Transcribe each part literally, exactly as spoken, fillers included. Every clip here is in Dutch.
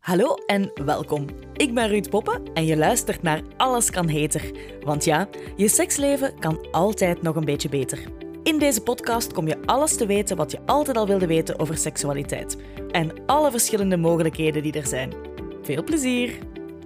Hallo en welkom. Ik ben Ruud Poppe en je luistert naar Alles kan heter. Want ja, je seksleven kan altijd nog een beetje beter. In deze podcast kom je alles te weten wat je altijd al wilde weten over seksualiteit. En alle verschillende mogelijkheden die er zijn. Veel plezier!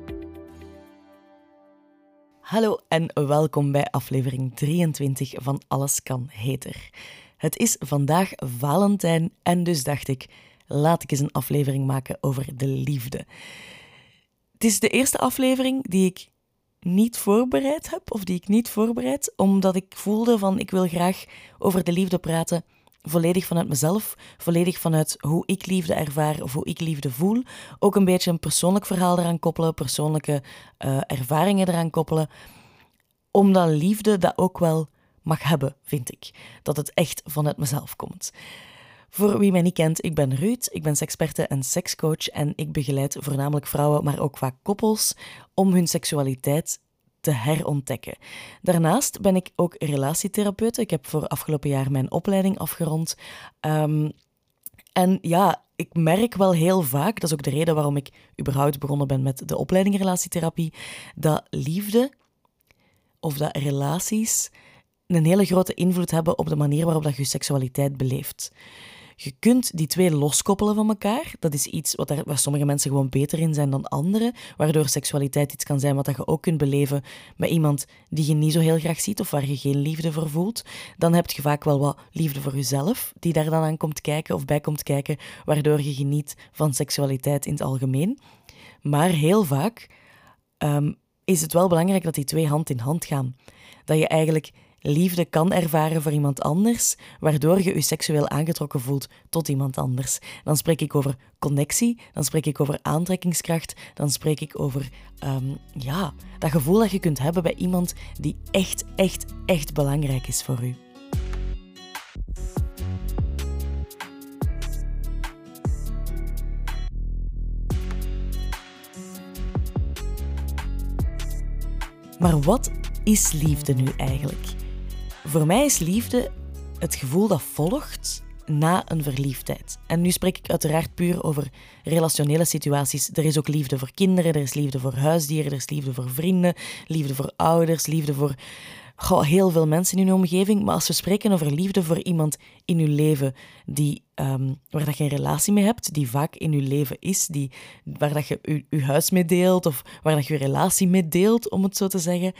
Hallo en welkom bij aflevering drieëntwintig van Alles kan heter. Het is vandaag Valentijn en dus dacht ik, laat ik eens een aflevering maken over de liefde. Het is de eerste aflevering die ik niet voorbereid heb, of die ik niet voorbereid, omdat ik voelde van ik wil graag over de liefde praten, volledig vanuit mezelf, volledig vanuit hoe ik liefde ervaar of hoe ik liefde voel. Ook een beetje een persoonlijk verhaal eraan koppelen, persoonlijke uh, ervaringen eraan koppelen, omdat liefde dat ook wel mag hebben, vind ik. Dat het echt vanuit mezelf komt. Voor wie mij niet kent, ik ben Ruud, ik ben seksperte en sekscoach en ik begeleid voornamelijk vrouwen, maar ook vaak koppels, om hun seksualiteit te herontdekken. Daarnaast ben ik ook relatietherapeut. Ik heb voor afgelopen jaar mijn opleiding afgerond. Um, en ja, ik merk wel heel vaak, dat is ook de reden waarom ik überhaupt begonnen ben met de opleiding relatietherapie, dat liefde of dat relaties een hele grote invloed hebben op de manier waarop dat je je seksualiteit beleeft. Je kunt die twee loskoppelen van elkaar. Dat is iets wat er, waar sommige mensen gewoon beter in zijn dan anderen, waardoor seksualiteit iets kan zijn wat je ook kunt beleven met iemand die je niet zo heel graag ziet of waar je geen liefde voor voelt. Dan heb je vaak wel wat liefde voor jezelf, die daar dan aan komt kijken of bij komt kijken, waardoor je geniet van seksualiteit in het algemeen. Maar heel vaak um, is het wel belangrijk dat die twee hand in hand gaan. Dat je eigenlijk liefde kan ervaren voor iemand anders, waardoor je je seksueel aangetrokken voelt tot iemand anders. Dan spreek ik over connectie, dan spreek ik over aantrekkingskracht, dan spreek ik over um, ja, dat gevoel dat je kunt hebben bij iemand die echt, echt, echt belangrijk is voor u. Maar wat is liefde nu eigenlijk? Voor mij is liefde het gevoel dat volgt na een verliefdheid. En nu spreek ik uiteraard puur over relationele situaties. Er is ook liefde voor kinderen, er is liefde voor huisdieren, er is liefde voor vrienden, liefde voor ouders, liefde voor goh, heel veel mensen in uw omgeving. Maar als we spreken over liefde voor iemand in uw leven die, um, waar dat je een relatie mee hebt, die vaak in uw leven is, die, waar dat je je, je huis mee deelt of waar dat je je relatie mee deelt, om het zo te zeggen,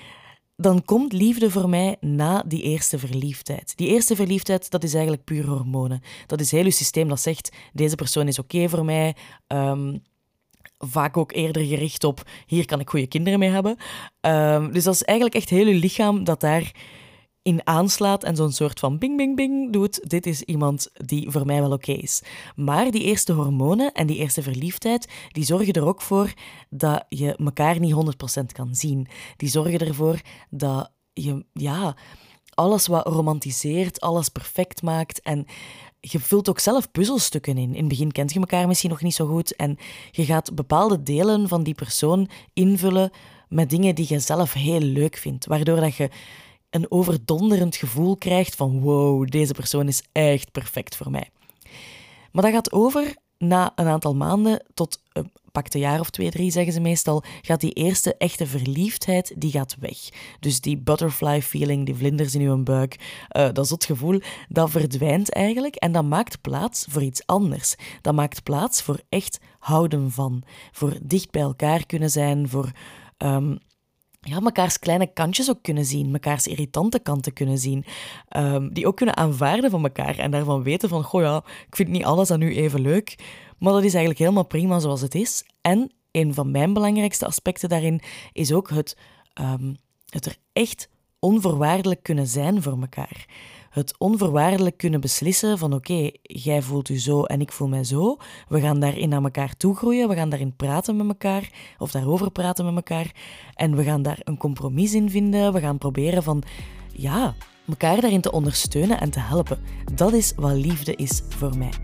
dan komt liefde voor mij na die eerste verliefdheid. Die eerste verliefdheid, dat is eigenlijk puur hormonen. Dat is heel uw systeem dat zegt, deze persoon is oké voor mij. Um, vaak ook eerder gericht op, hier kan ik goede kinderen mee hebben. Um, dus dat is eigenlijk echt heel uw lichaam dat daar in aanslaat en zo'n soort van bing, bing, bing doet. Dit is iemand die voor mij wel oké is. Maar die eerste hormonen en die eerste verliefdheid, die zorgen er ook voor dat je elkaar niet honderd procent kan zien. Die zorgen ervoor dat je, ja, alles wat romantiseert, alles perfect maakt en je vult ook zelf puzzelstukken in. In het begin kent je elkaar misschien nog niet zo goed en je gaat bepaalde delen van die persoon invullen met dingen die je zelf heel leuk vindt, waardoor dat je een overdonderend gevoel krijgt van wow, deze persoon is echt perfect voor mij. Maar dat gaat over na een aantal maanden tot uh, pak een jaar of twee, drie, zeggen ze meestal, gaat die eerste echte verliefdheid, die gaat weg. Dus die butterfly feeling, die vlinders in uw buik, uh, dat zotgevoel, dat verdwijnt eigenlijk en dat maakt plaats voor iets anders. Dat maakt plaats voor echt houden van, voor dicht bij elkaar kunnen zijn, voor Um, ja, mekaars kleine kantjes ook kunnen zien, mekaars irritante kanten kunnen zien, um, die ook kunnen aanvaarden van elkaar en daarvan weten van, goh ja, ik vind niet alles aan u even leuk, maar dat is eigenlijk helemaal prima zoals het is. En een van mijn belangrijkste aspecten daarin is ook het, um, het er echt onvoorwaardelijk kunnen zijn voor elkaar. Het onvoorwaardelijk kunnen beslissen van oké, okay, jij voelt u zo en ik voel mij zo. We gaan daarin naar elkaar toe groeien, we gaan daarin praten met elkaar of daarover praten met elkaar. En we gaan daar een compromis in vinden. We gaan proberen van, ja, elkaar daarin te ondersteunen en te helpen. Dat is wat liefde is voor mij.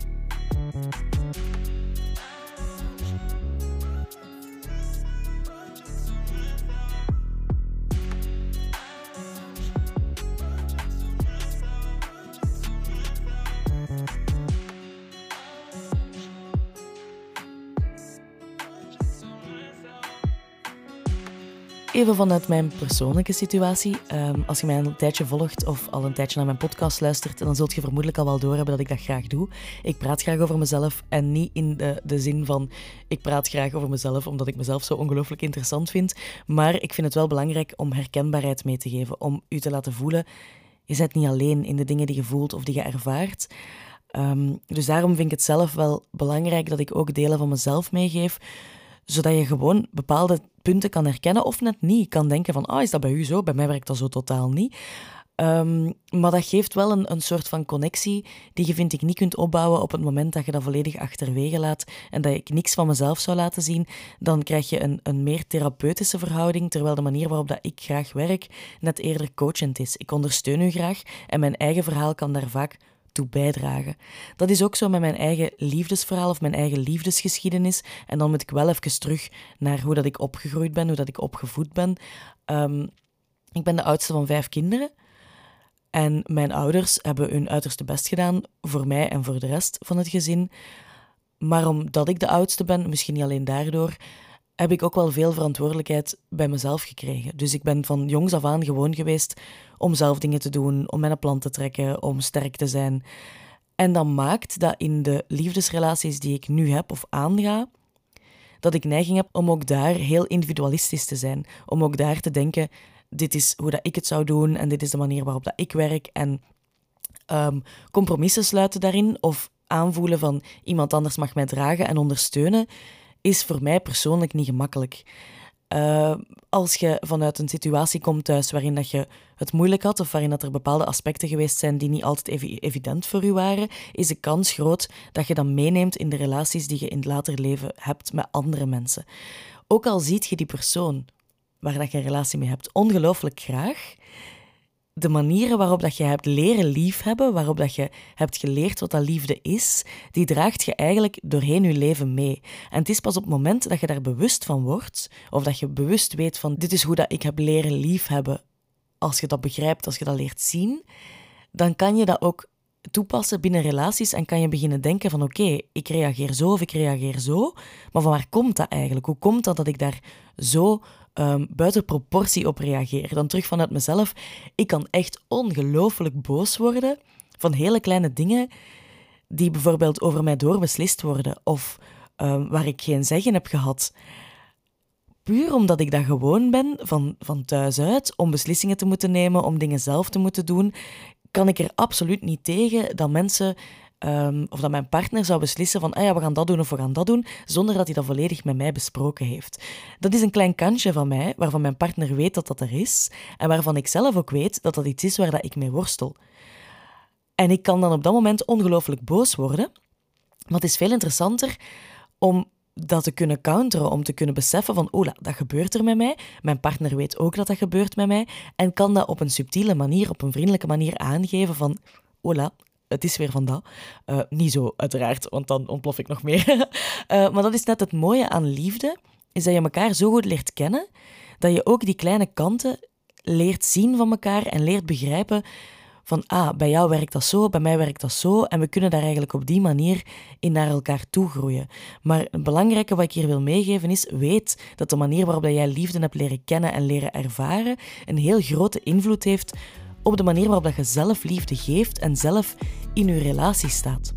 Even vanuit mijn persoonlijke situatie. Um, als je mij een tijdje volgt of al een tijdje naar mijn podcast luistert, dan zult je vermoedelijk al wel doorhebben dat ik dat graag doe. Ik praat graag over mezelf en niet in de, de zin van ik praat graag over mezelf omdat ik mezelf zo ongelooflijk interessant vind. Maar ik vind het wel belangrijk om herkenbaarheid mee te geven, om u te laten voelen, je bent niet alleen in de dingen die je voelt of die je ervaart. Um, dus daarom vind ik het zelf wel belangrijk dat ik ook delen van mezelf meegeef, zodat je gewoon bepaalde punten kan herkennen of net niet. Je kan denken van, ah, is dat bij u zo? Bij mij werkt dat zo totaal niet. Um, maar dat geeft wel een, een soort van connectie die je, vind ik, niet kunt opbouwen op het moment dat je dat volledig achterwege laat en dat ik niks van mezelf zou laten zien. Dan krijg je een, een meer therapeutische verhouding, terwijl de manier waarop dat ik graag werk net eerder coachend is. Ik ondersteun u graag en mijn eigen verhaal kan daar vaak toe bijdragen. Dat is ook zo met mijn eigen liefdesverhaal of mijn eigen liefdesgeschiedenis. En dan moet ik wel even terug naar hoe dat ik opgegroeid ben, hoe dat ik opgevoed ben. Um, ik ben de oudste van vijf kinderen. En mijn ouders hebben hun uiterste best gedaan voor mij en voor de rest van het gezin. Maar omdat ik de oudste ben, misschien niet alleen daardoor, heb ik ook wel veel verantwoordelijkheid bij mezelf gekregen. Dus ik ben van jongs af aan gewoon geweest om zelf dingen te doen, om mijn plan te trekken, om sterk te zijn. En dat maakt dat in de liefdesrelaties die ik nu heb of aanga, dat ik neiging heb om ook daar heel individualistisch te zijn. Om ook daar te denken, dit is hoe dat ik het zou doen en dit is de manier waarop dat ik werk. En um, compromissen sluiten daarin of aanvoelen van iemand anders mag mij dragen en ondersteunen, is voor mij persoonlijk niet gemakkelijk. Uh, als je vanuit een situatie komt thuis waarin dat je het moeilijk had of waarin dat er bepaalde aspecten geweest zijn die niet altijd ev- evident voor je waren, is de kans groot dat je dat meeneemt in de relaties die je in het later leven hebt met andere mensen. Ook al ziet je die persoon waar dat je een relatie mee hebt ongelooflijk graag, de manieren waarop dat je hebt leren liefhebben, waarop dat je hebt geleerd wat dat liefde is, die draagt je eigenlijk doorheen je leven mee. En het is pas op het moment dat je daar bewust van wordt, of dat je bewust weet van dit is hoe dat ik heb leren liefhebben, als je dat begrijpt, als je dat leert zien, dan kan je dat ook toepassen binnen relaties en kan je beginnen denken van oké, okay, ik reageer zo of ik reageer zo, maar van waar komt dat eigenlijk? Hoe komt dat dat ik daar zo um, buiten proportie op reageer? Dan terug vanuit mezelf, ik kan echt ongelooflijk boos worden van hele kleine dingen die bijvoorbeeld over mij doorbeslist worden of um, waar ik geen zeggen heb gehad. Puur omdat ik dat gewoon ben, van, van thuis uit, om beslissingen te moeten nemen, om dingen zelf te moeten doen, kan ik er absoluut niet tegen dat mensen, um, of dat mijn partner zou beslissen van, ah ja, we gaan dat doen of we gaan dat doen, zonder dat hij dat volledig met mij besproken heeft. Dat is een klein kantje van mij, waarvan mijn partner weet dat dat er is, en waarvan ik zelf ook weet dat dat iets is waar dat ik mee worstel. En ik kan dan op dat moment ongelooflijk boos worden, maar het is veel interessanter om dat te kunnen counteren, om te kunnen beseffen van, oh, dat gebeurt er met mij. Mijn partner weet ook dat dat gebeurt met mij en kan dat op een subtiele manier, op een vriendelijke manier aangeven van, hola, het is weer van dat. Uh, niet zo, uiteraard, want dan ontplof ik nog meer. uh, maar dat is net het mooie aan liefde, is dat je elkaar zo goed leert kennen, dat je ook die kleine kanten leert zien van elkaar en leert begrijpen van, ah, bij jou werkt dat zo, bij mij werkt dat zo, en we kunnen daar eigenlijk op die manier in naar elkaar toe groeien. Maar het belangrijke wat ik hier wil meegeven is, weet dat de manier waarop jij liefde hebt leren kennen en leren ervaren een heel grote invloed heeft op de manier waarop je zelf liefde geeft en zelf in je relatie staat.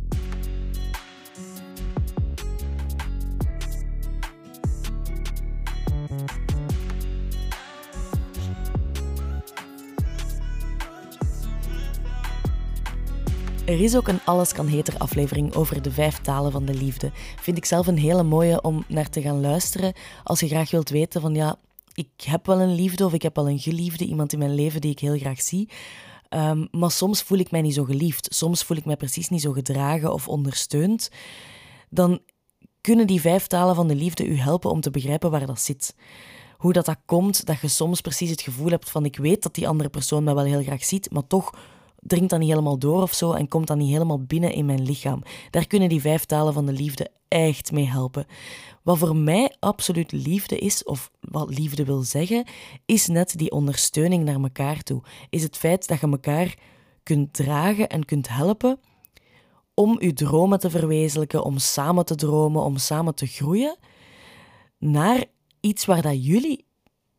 Er is ook een Alles kan heter aflevering over de vijf talen van de liefde. Vind ik zelf een hele mooie om naar te gaan luisteren. Als je graag wilt weten van ja, ik heb wel een liefde of ik heb wel een geliefde, iemand in mijn leven die ik heel graag zie. Um, maar soms voel ik mij niet zo geliefd. Soms voel ik mij precies niet zo gedragen of ondersteund. Dan kunnen die vijf talen van de liefde u helpen om te begrijpen waar dat zit. Hoe dat, dat komt, dat je soms precies het gevoel hebt van ik weet dat die andere persoon mij wel heel graag ziet, maar toch dringt dat niet helemaal door of zo en komt dat niet helemaal binnen in mijn lichaam. Daar kunnen die vijf talen van de liefde echt mee helpen. Wat voor mij absoluut liefde is, of wat liefde wil zeggen, is net die ondersteuning naar elkaar toe. Is het feit dat je elkaar kunt dragen en kunt helpen om je dromen te verwezenlijken, om samen te dromen, om samen te groeien naar iets waar dat jullie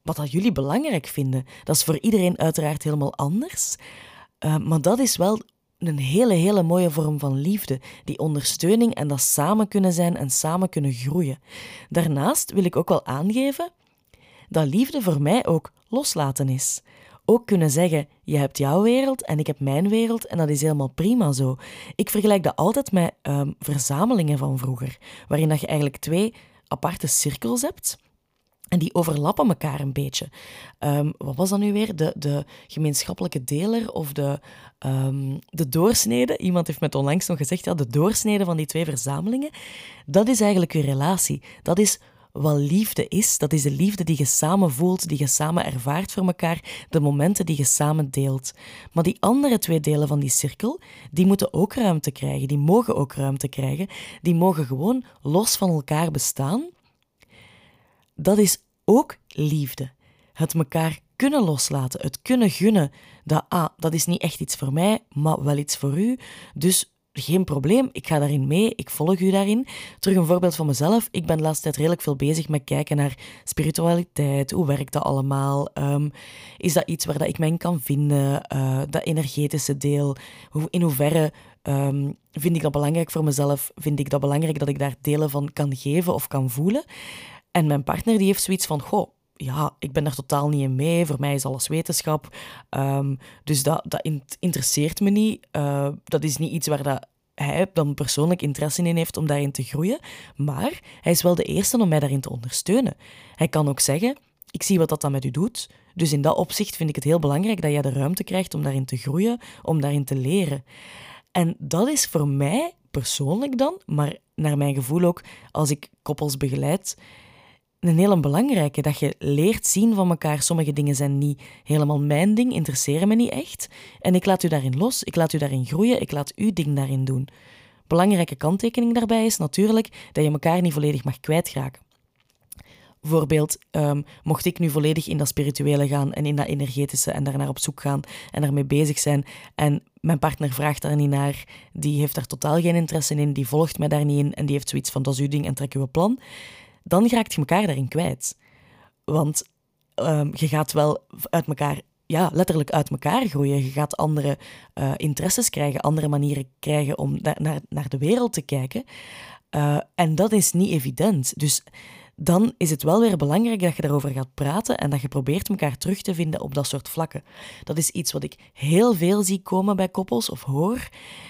wat dat jullie belangrijk vinden. Dat is voor iedereen uiteraard helemaal anders. Uh, maar dat is wel een hele, hele mooie vorm van liefde. Die ondersteuning en dat samen kunnen zijn en samen kunnen groeien. Daarnaast wil ik ook wel aangeven dat liefde voor mij ook loslaten is. Ook kunnen zeggen, je hebt jouw wereld en ik heb mijn wereld en dat is helemaal prima zo. Ik vergelijk dat altijd met um, verzamelingen van vroeger, waarin dat je eigenlijk twee aparte cirkels hebt en die overlappen elkaar een beetje. Um, wat was dat nu weer? De, de gemeenschappelijke deler of de, um, de doorsnede? Iemand heeft me onlangs nog gezegd, ja, de doorsnede van die twee verzamelingen. Dat is eigenlijk je relatie. Dat is wat liefde is. Dat is de liefde die je samen voelt, die je samen ervaart voor elkaar, de momenten die je samen deelt. Maar die andere twee delen van die cirkel, die moeten ook ruimte krijgen. Die mogen ook ruimte krijgen. Die mogen gewoon los van elkaar bestaan. Dat is ook liefde. Het elkaar kunnen loslaten, het kunnen gunnen. Dat, ah, dat is niet echt iets voor mij, maar wel iets voor u. Dus geen probleem, ik ga daarin mee, ik volg u daarin. Terug een voorbeeld van mezelf. Ik ben de laatste tijd redelijk veel bezig met kijken naar spiritualiteit. Hoe werkt dat allemaal? Um, is dat iets waar dat ik mij in kan vinden? Uh, dat energetische deel. Hoe, in hoeverre um, vind ik dat belangrijk voor mezelf? Vind ik dat belangrijk dat ik daar delen van kan geven of kan voelen? En mijn partner die heeft zoiets van, goh, ja, ik ben daar totaal niet in mee. Voor mij is alles wetenschap. Um, dus dat, dat interesseert me niet. Uh, dat is niet iets waar dat hij dan persoonlijk interesse in heeft om daarin te groeien. Maar hij is wel de eerste om mij daarin te ondersteunen. Hij kan ook zeggen, ik zie wat dat dan met u doet. Dus in dat opzicht vind ik het heel belangrijk dat jij de ruimte krijgt om daarin te groeien, om daarin te leren. En dat is voor mij persoonlijk dan, maar naar mijn gevoel ook als ik koppels begeleid, een hele belangrijke, dat je leert zien van elkaar. Sommige dingen zijn niet helemaal mijn ding, interesseren me niet echt. En ik laat u daarin los, ik laat u daarin groeien, ik laat uw ding daarin doen. Belangrijke kanttekening daarbij is natuurlijk dat je elkaar niet volledig mag kwijtraken. Bijvoorbeeld, um, mocht ik nu volledig in dat spirituele gaan en in dat energetische en daarnaar op zoek gaan en daarmee bezig zijn en mijn partner vraagt daar niet naar, die heeft daar totaal geen interesse in, die volgt mij daar niet in en die heeft zoiets van, dat is uw ding en trek uw plan, dan raakt je elkaar daarin kwijt. Want um, je gaat wel uit elkaar, ja, letterlijk uit elkaar groeien. Je gaat andere uh, interesses krijgen, andere manieren krijgen om da- naar, naar de wereld te kijken. Uh, en dat is niet evident. Dus dan is het wel weer belangrijk dat je daarover gaat praten en dat je probeert elkaar terug te vinden op dat soort vlakken. Dat is iets wat ik heel veel zie komen bij koppels of hoor.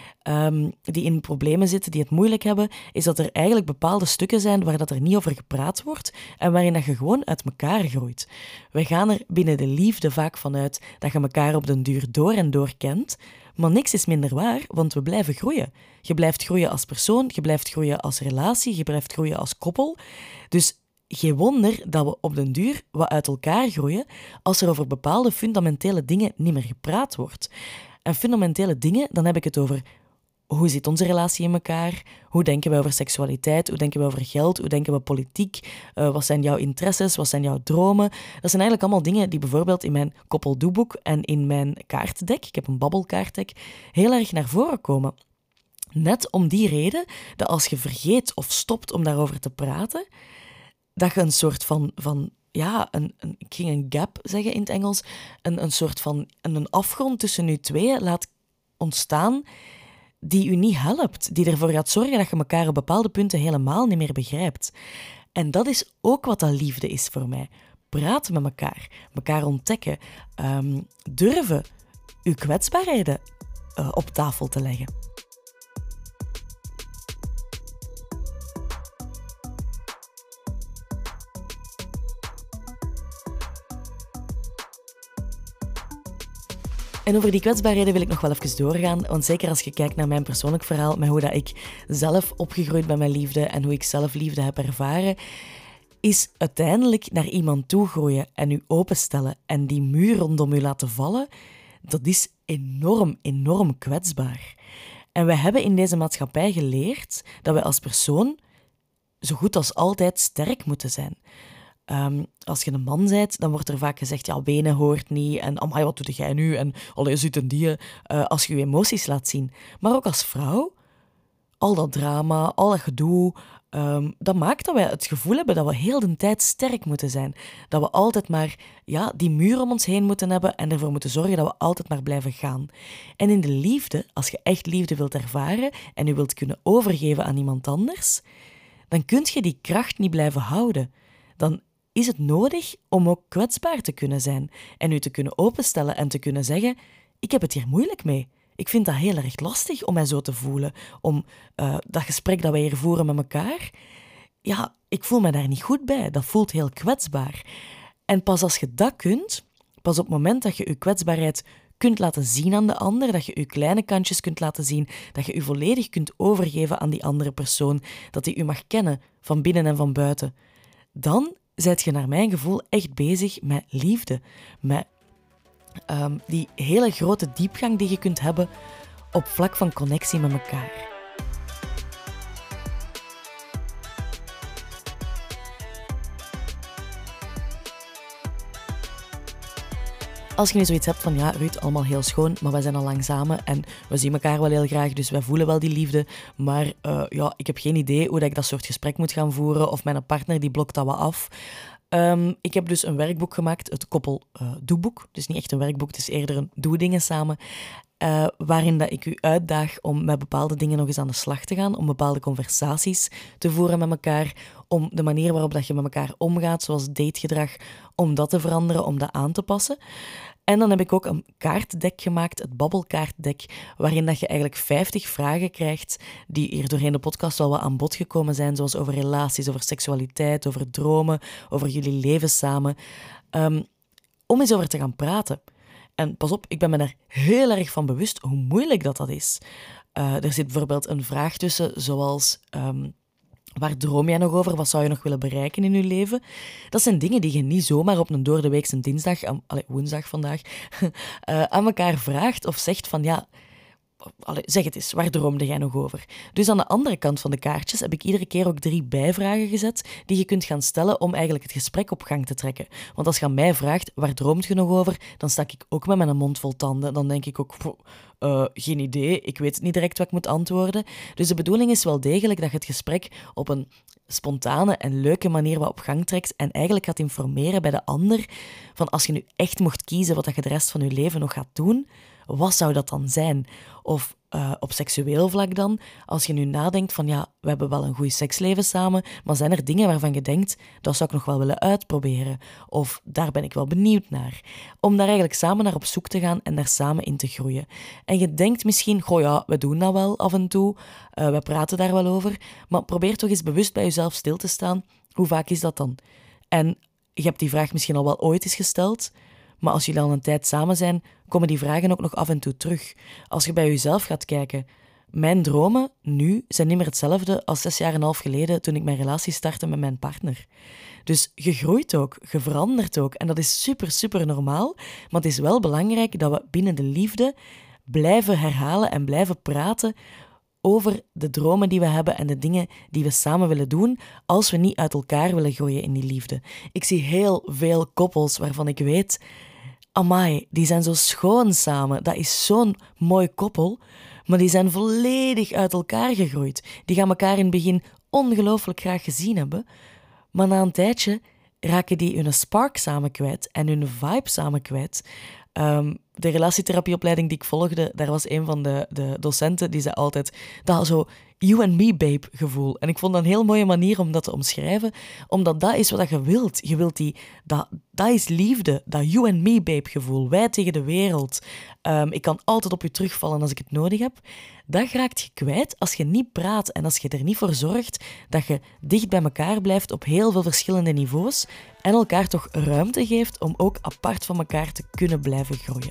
Um, die in problemen zitten, die het moeilijk hebben, is dat er eigenlijk bepaalde stukken zijn waar dat er niet over gepraat wordt en waarin dat je gewoon uit elkaar groeit. We gaan er binnen de liefde vaak vanuit dat je elkaar op den duur door en door kent, maar niks is minder waar, want we blijven groeien. Je blijft groeien als persoon, je blijft groeien als relatie, je blijft groeien als koppel. Dus geen wonder dat we op den duur wat uit elkaar groeien als er over bepaalde fundamentele dingen niet meer gepraat wordt. En fundamentele dingen, dan heb ik het over hoe zit onze relatie in elkaar? Hoe denken we over seksualiteit? Hoe denken we over geld? Hoe denken we politiek? Uh, wat zijn jouw interesses? Wat zijn jouw dromen? Dat zijn eigenlijk allemaal dingen die bijvoorbeeld in mijn koppeldoeboek en in mijn kaartdek, ik heb een babbelkaartdek, heel erg naar voren komen. Net om die reden dat als je vergeet of stopt om daarover te praten, dat je een soort van, van ja, een, een, ik ging een gap zeggen in het Engels, een, een soort van een afgrond tussen u tweeën laat ontstaan die u niet helpt, die ervoor gaat zorgen dat je elkaar op bepaalde punten helemaal niet meer begrijpt. En dat is ook wat dat liefde is voor mij. Praten met elkaar, elkaar ontdekken, um, durven uw kwetsbaarheden uh, op tafel te leggen. En over die kwetsbaarheden wil ik nog wel even doorgaan, want zeker als je kijkt naar mijn persoonlijk verhaal, met hoe dat ik zelf opgegroeid ben met liefde en hoe ik zelf liefde heb ervaren, is uiteindelijk naar iemand toe groeien en u openstellen en die muur rondom u laten vallen, dat is enorm, enorm kwetsbaar. En we hebben in deze maatschappij geleerd dat we als persoon zo goed als altijd sterk moeten zijn. Um, als je een man bent, dan wordt er vaak gezegd, ja, wenen hoort niet, en amai, wat doe jij nu, en allee, zit een die, uh, als je je emoties laat zien. Maar ook als vrouw, al dat drama, al dat gedoe, um, dat maakt dat wij het gevoel hebben dat we heel de tijd sterk moeten zijn. Dat we altijd maar ja, die muur om ons heen moeten hebben en ervoor moeten zorgen dat we altijd maar blijven gaan. En in de liefde, als je echt liefde wilt ervaren en je wilt kunnen overgeven aan iemand anders, dan kun je die kracht niet blijven houden. Dan is het nodig om ook kwetsbaar te kunnen zijn en je te kunnen openstellen en te kunnen zeggen, ik heb het hier moeilijk mee. Ik vind dat heel erg lastig om mij zo te voelen, om uh, dat gesprek dat wij hier voeren met elkaar, ja, ik voel me daar niet goed bij. Dat voelt heel kwetsbaar. En pas als je dat kunt, pas op het moment dat je je kwetsbaarheid kunt laten zien aan de ander, dat je je kleine kantjes kunt laten zien, dat je je volledig kunt overgeven aan die andere persoon, dat die u mag kennen, van binnen en van buiten, dan zijt je naar mijn gevoel echt bezig met liefde, met um, die hele grote diepgang die je kunt hebben op vlak van connectie met elkaar. Als je nu zoiets hebt van, ja, Ruud, allemaal heel schoon, maar wij zijn al lang samen en we zien elkaar wel heel graag, dus wij voelen wel die liefde, maar uh, ja, ik heb geen idee hoe dat ik dat soort gesprek moet gaan voeren of mijn partner die blokt dat wat af. Um, ik heb dus een werkboek gemaakt, het koppel uh, doeboek. Dus niet echt een werkboek, het is eerder een doe dingen samen. Uh, waarin dat ik u uitdaag om met bepaalde dingen nog eens aan de slag te gaan, om bepaalde conversaties te voeren met elkaar, om de manier waarop dat je met elkaar omgaat, zoals dategedrag, om dat te veranderen, om dat aan te passen. En dan heb ik ook een kaartdek gemaakt, het babbelkaartdek, waarin dat je eigenlijk vijftig vragen krijgt die hier doorheen de podcast al wat aan bod gekomen zijn, zoals over relaties, over seksualiteit, over dromen, over jullie leven samen, um, om eens over te gaan praten. En pas op, ik ben me daar heel erg van bewust hoe moeilijk dat, dat is. Uh, er zit bijvoorbeeld een vraag tussen, zoals Um, waar droom jij nog over? Wat zou je nog willen bereiken in je leven? Dat zijn dingen die je niet zomaar op een doordeweekse dinsdag, allez, woensdag vandaag, uh, aan elkaar vraagt of zegt van ja, allez, zeg het eens, waar droomde jij nog over? Dus aan de andere kant van de kaartjes heb ik iedere keer ook drie bijvragen gezet die je kunt gaan stellen om eigenlijk het gesprek op gang te trekken. Want als je aan mij vraagt, waar droomt je nog over? Dan sta ik ook met mijn mond vol tanden. Dan denk ik ook, uh, geen idee, ik weet niet direct wat ik moet antwoorden. Dus de bedoeling is wel degelijk dat je het gesprek op een spontane en leuke manier wat op gang trekt en eigenlijk gaat informeren bij de ander van als je nu echt mocht kiezen wat je de rest van je leven nog gaat doen, wat zou dat dan zijn? Of uh, op seksueel vlak dan, als je nu nadenkt van ja, we hebben wel een goed seksleven samen, maar zijn er dingen waarvan je denkt, dat zou ik nog wel willen uitproberen? Of daar ben ik wel benieuwd naar. Om daar eigenlijk samen naar op zoek te gaan en daar samen in te groeien. En je denkt misschien, goh ja, we doen dat wel af en toe, uh, we praten daar wel over, maar probeer toch eens bewust bij jezelf stil te staan. Hoe vaak is dat dan? En je hebt die vraag misschien al wel ooit eens gesteld, maar als jullie al een tijd samen zijn, komen die vragen ook nog af en toe terug. Als je bij jezelf gaat kijken, mijn dromen nu zijn niet meer hetzelfde als zes jaar en een half geleden toen ik mijn relatie startte met mijn partner. Dus je groeit ook, je verandert ook. En dat is super, super normaal. Maar het is wel belangrijk dat we binnen de liefde blijven herhalen en blijven praten over de dromen die we hebben en de dingen die we samen willen doen, als we niet uit elkaar willen groeien in die liefde. Ik zie heel veel koppels waarvan ik weet, amai, die zijn zo schoon samen. Dat is zo'n mooi koppel, maar die zijn volledig uit elkaar gegroeid. Die gaan elkaar in het begin ongelooflijk graag gezien hebben, maar na een tijdje raken die hun spark samen kwijt en hun vibe samen kwijt. Um, de relatietherapieopleiding die ik volgde, daar was een van de, de docenten die zei altijd dat zo you and me babe gevoel. En ik vond dat een heel mooie manier om dat te omschrijven, omdat dat is wat je wilt. Je wilt die, dat, dat is liefde, dat you and me babe gevoel. Wij tegen de wereld. Um, ik kan altijd op je terugvallen als ik het nodig heb. Dat raakt je kwijt als je niet praat en als je er niet voor zorgt dat je dicht bij elkaar blijft op heel veel verschillende niveaus en elkaar toch ruimte geeft om ook apart van elkaar te kunnen blijven groeien.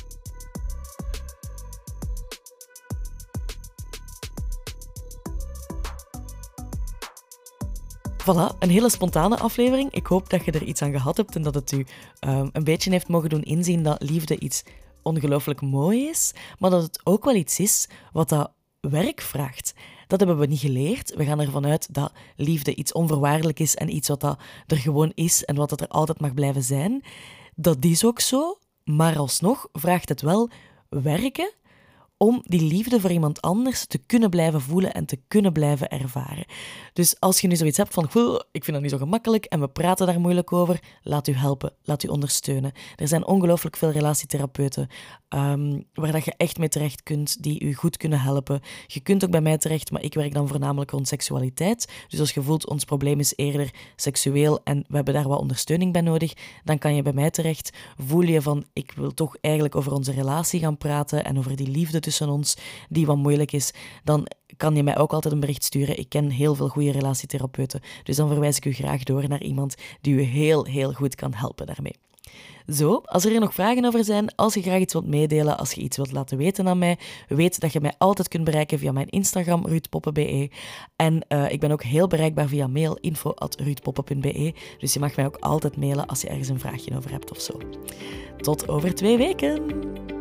Voilà, een hele spontane aflevering. Ik hoop dat je er iets aan gehad hebt en dat het u um, een beetje heeft mogen doen inzien dat liefde iets ongelooflijk mooi is, maar dat het ook wel iets is wat dat werk vraagt. Dat hebben we niet geleerd. We gaan ervan uit dat liefde iets onvoorwaardelijk is en iets wat dat er gewoon is en wat dat er altijd mag blijven zijn. Dat is ook zo, maar alsnog vraagt het wel werken om die liefde voor iemand anders te kunnen blijven voelen en te kunnen blijven ervaren. Dus als je nu zoiets hebt van, ik vind dat niet zo gemakkelijk en we praten daar moeilijk over, laat u helpen, laat u ondersteunen. Er zijn ongelooflijk veel relatietherapeuten um, waar dat je echt mee terecht kunt, die u goed kunnen helpen. Je kunt ook bij mij terecht, maar ik werk dan voornamelijk rond seksualiteit. Dus als je voelt, ons probleem is eerder seksueel en we hebben daar wat ondersteuning bij nodig, dan kan je bij mij terecht. Voel je van, ik wil toch eigenlijk over onze relatie gaan praten en over die liefde tussen ons, die wat moeilijk is, dan kan je mij ook altijd een bericht sturen. Ik ken heel veel goede relatietherapeuten, dus dan verwijs ik u graag door naar iemand die u heel, heel goed kan helpen daarmee. Zo, als er hier nog vragen over zijn, als je graag iets wilt meedelen, als je iets wilt laten weten aan mij, weet dat je mij altijd kunt bereiken via mijn Instagram, ruudpoppen punt be. En uh, ik ben ook heel bereikbaar via mail, info at ruudpoppen punt be. Dus je mag mij ook altijd mailen als je ergens een vraagje over hebt of zo. Tot over twee weken!